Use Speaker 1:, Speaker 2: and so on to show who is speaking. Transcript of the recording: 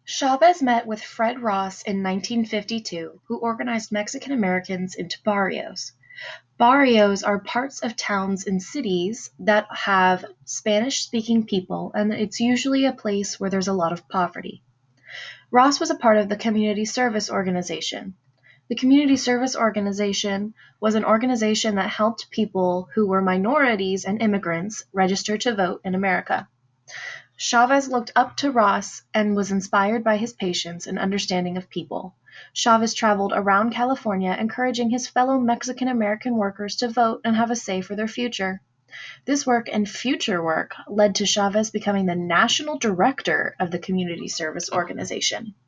Speaker 1: Chavez met with Fred Ross in 1952, who organized Mexican Americans into barrios. Barrios are parts of towns and cities that have Spanish-speaking people, and it's usually a place where there's a lot of poverty. Ross was a part of the Community Service Organization. The Community Service Organization was an organization that helped people who were minorities and immigrants register to vote in America. Chavez looked up to Ross and was inspired by his patience and understanding of people. Chavez traveled around California encouraging his fellow Mexican American workers to vote and have a say for their future. This work and future work led to Chavez becoming the national director of the Community Service Organization.